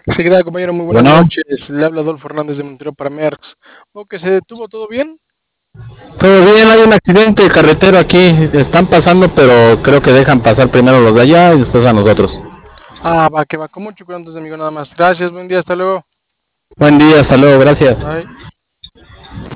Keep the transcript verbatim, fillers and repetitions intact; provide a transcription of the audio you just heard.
Sí, ¿qué tal, compañero? Muy buenas Bueno, noches. Le habla Adolfo Hernández de Montero para Merx. ¿O que se detuvo todo bien? todo bien, hay un accidente carretero aquí, están pasando, pero creo que dejan pasar primero los de allá y después a nosotros. Ah, va, que va, con mucho cuidado, entonces, amigo, nada más. Gracias, buen día, hasta luego. Buen día, hasta luego, gracias. Bye.